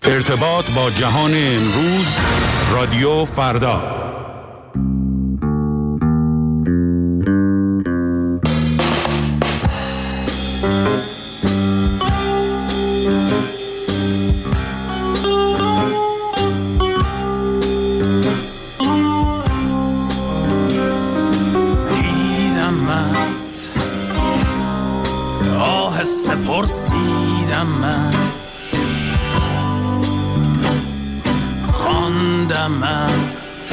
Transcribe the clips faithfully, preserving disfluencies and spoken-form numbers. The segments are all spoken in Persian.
ارتباط با جهان امروز، رادیو فردا. پرسیدمت خواندمت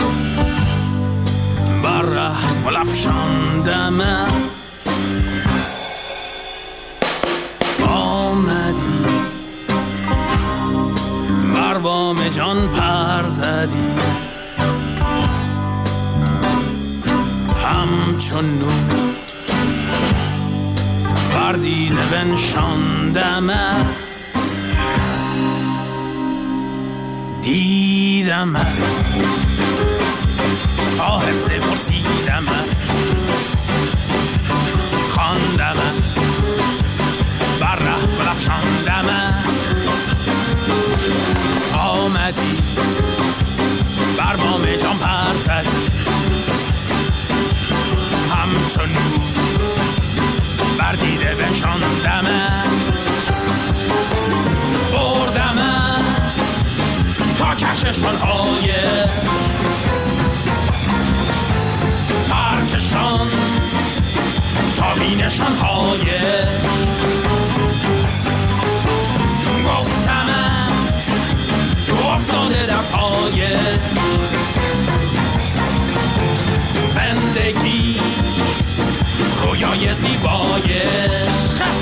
بر رحم افشاندمت آمدی بر بام جان پر زدی همچون نور بر دیده بنشاندمت دیدمت آهسته پرسیدمت خواندمت بر ره برافشاندمت آمدی بر بام جان پر زدی همچون نور بر دیده بنشاندمت بردمت تا کهکشان‌های پرکشان تا بینشان‌های گفتمت تو افتاده در پای زندگیست رویای زیبایش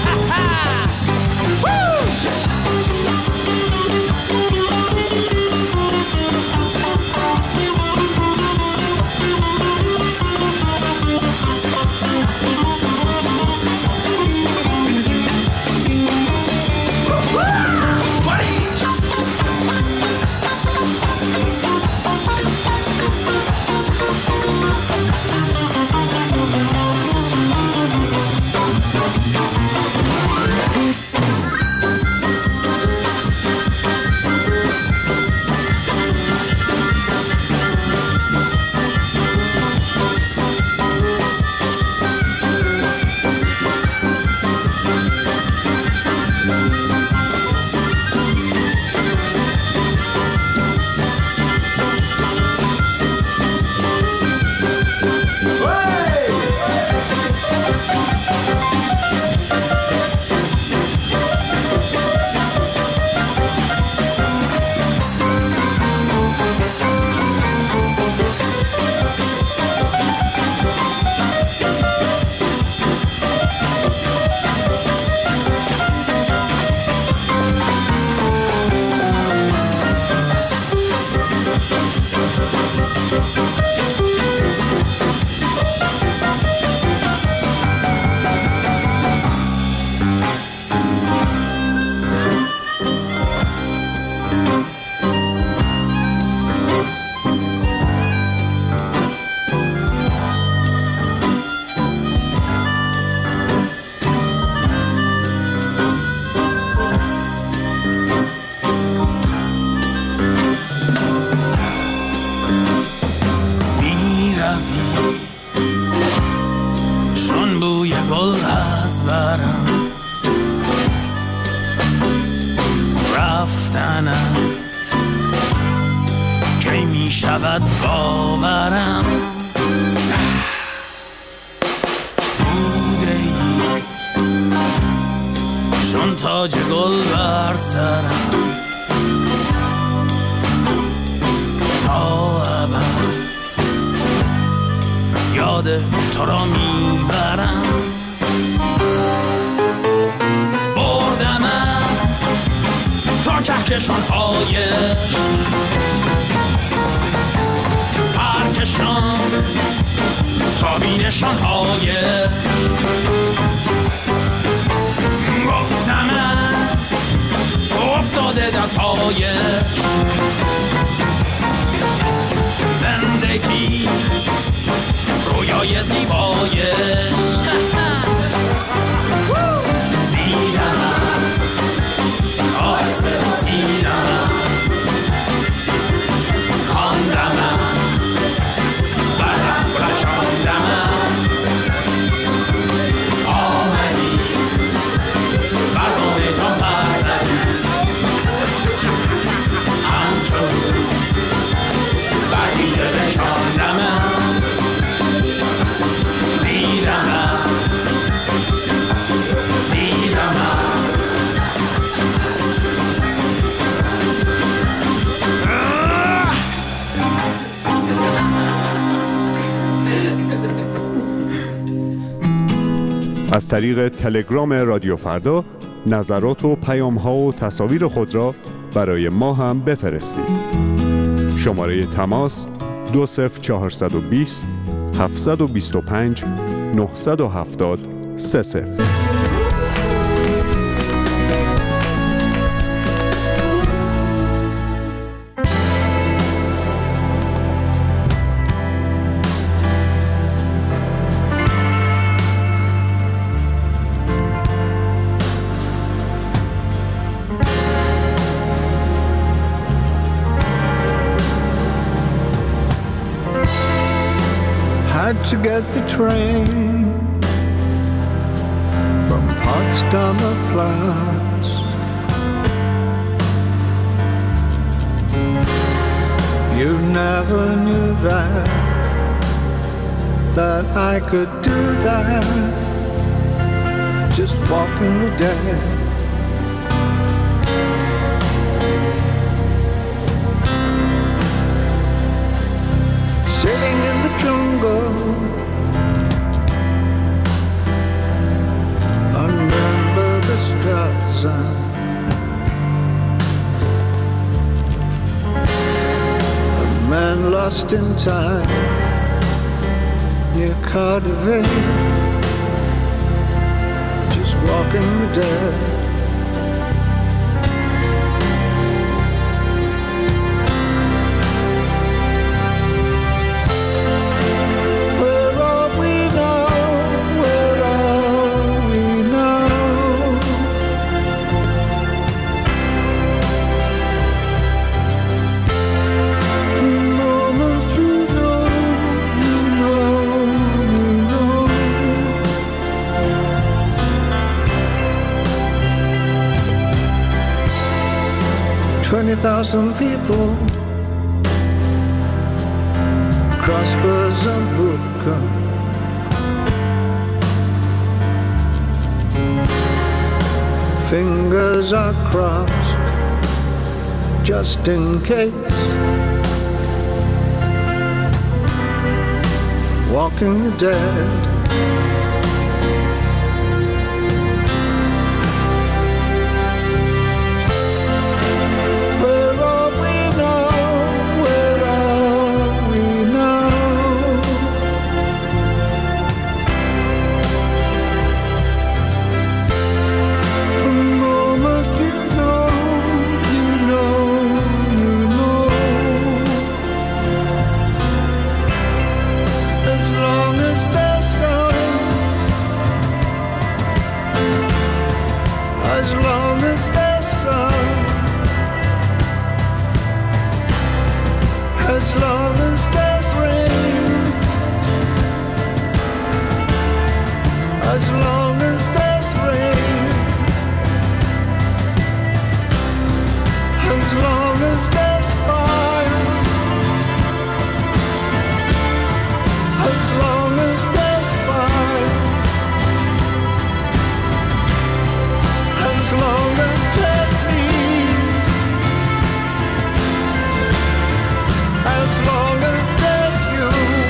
رویای زیبایش دیدم آهسته رسیدم از طریق تلگرام رادیو فردا نظرات و پیام‌ها و تصاویر خود را برای ما هم بفرستید. شماره تماس دو صفر چهارصد و بیست هفتصد و بیست و پنج نهصد و هفتاد سه صفر. To get the train from Potsdamer Platz. You never knew that, that I could do that, just walking the dead. Sitting in the jungle under the stars, a man lost in time near Cardiff, just walking the dead. twenty thousand people cross Bersenbrücke, fingers are crossed just in case, walking the dead. As long as there's rain, as long as there's rain, as long as there's fire, as long as there's fire, as long as there's me. As long as there's you,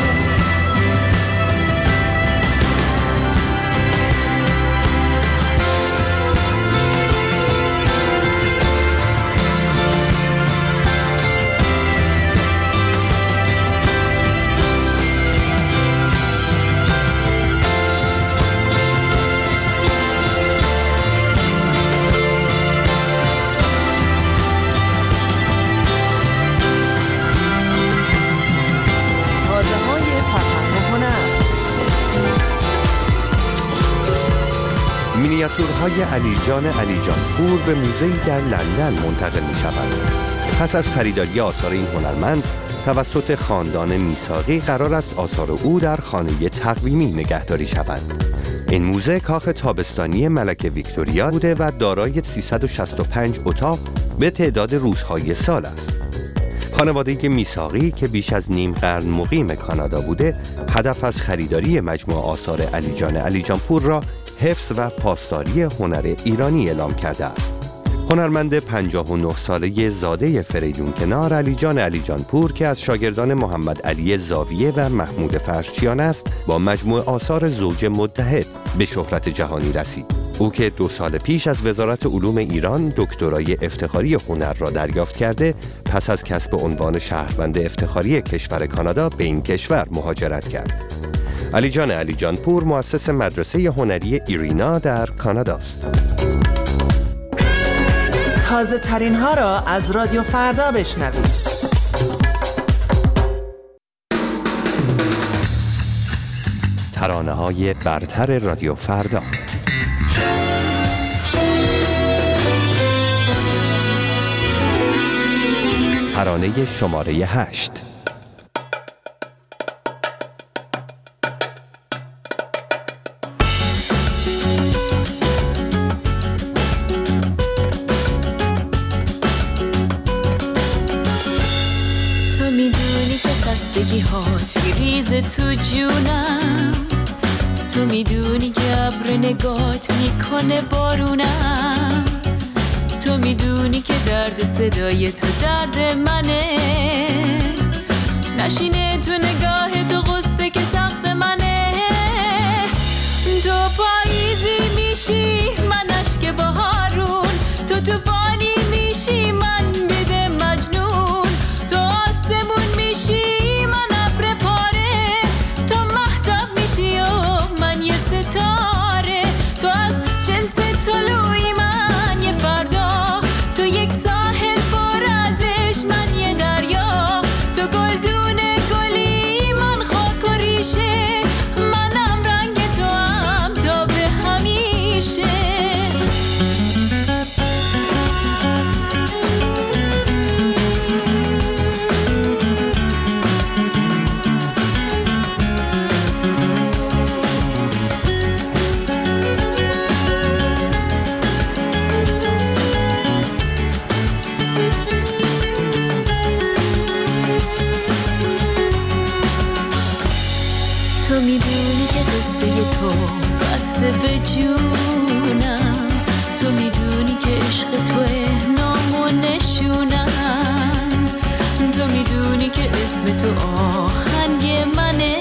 مینیاتورهای علیجان علیجانپور به موزه‌ای در لندن منتقل می شوند. پس از خریداری آثار این هنرمند توسط خاندان میثاقی قرار است آثار او در خانه تقویمی نگهداری شوند. این موزه کاخ تابستانی ملکه ویکتوریا بوده و دارای سیصد و شصت و پنج اتاق به تعداد روزهای سال است. خانواده میثاقی که بیش از نیم قرن مقیم کانادا بوده، هدف از خریداری مجموعه آثار علیجان علیجانپور را حفظ و پاسداری هنر ایرانی اعلام کرده است. هنرمند پنجاه و نه ساله زاده فریدون کنار علی جان علی جان پور که از شاگردان محمد علی زاویه و محمود فرشچیان است، با مجموعه آثار زوج متحد به شهرت جهانی رسید. او که دو سال پیش از وزارت علوم ایران دکترای افتخاری هنر را دریافت کرده، پس از کسب عنوان شهروند افتخاری کشور کانادا به این کشور مهاجرت کرد. علی جان علی جان پور مؤسس مدرسه هنری ایرینا در کانادا است. تازه ترین ها را از رادیو فردا بشنوید. ترانه های برتر رادیو فردا. ترانه شماره هشت. خستگی هات میریزه تو جونم، تو میدونی که ابر نگات میکنه بارونم، تو میدونی که درد صدای تو درد منه، نشینه تو نگاه تو غصه که سخت منه، تو پاییزی میشی من اشک بهارون، تو توفانی میشی من بده مجنون، تو آسمون میشی ستاره، تو از جنس طلوعی من یه فردا، تو یک ساحل پر ازش من یه دریا، تو گلدون گلی من خاک و ریشه، منم رنگ تو هم تا به همیشه. تو میدونی که قصه تو بسته به جونم، تو میدونی که عشق توه نام و نشونم، تو میدونی که اسم تو آهنگ منه،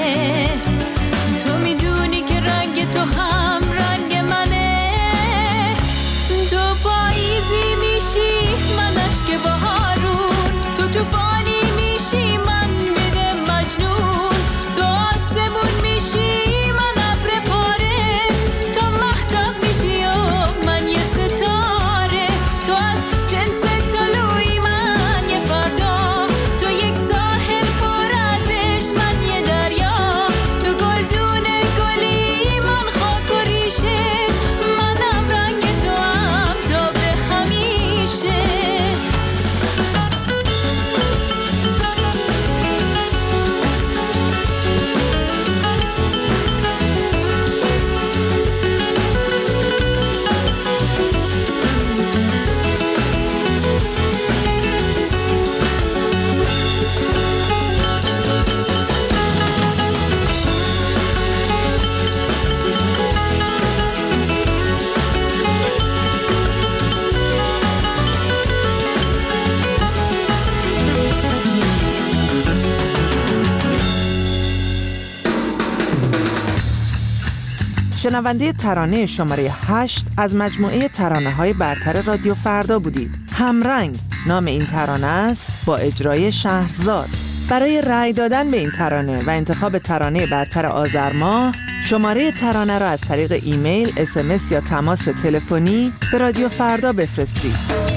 تو میدونی که رنگ تو هم رنگ منه، تو پاییزی میشی من اشک بهارون، تو توفانی میشی من بده مجنون، تو آسمون میشی من ابر پاره، تو مهتاب میشی و من یه ستاره، تو از جنس طلوعی من یه فردا، تو یک ساحل پر ازش من یه دریا، تو گلدون گلی من خاک و ریشه، منم رنگ تو هم تا به همیشه. شنونده ترانه شماره هشت از مجموعه ترانه های برتر رادیو فردا بودید. همرنگ نام این ترانه است با اجرای شهرزاد. برای رأی دادن به این ترانه و انتخاب ترانه برتر آذر ماه، شماره ترانه را از طریق ایمیل، اس ام اس یا تماس تلفنی به رادیو فردا بفرستید.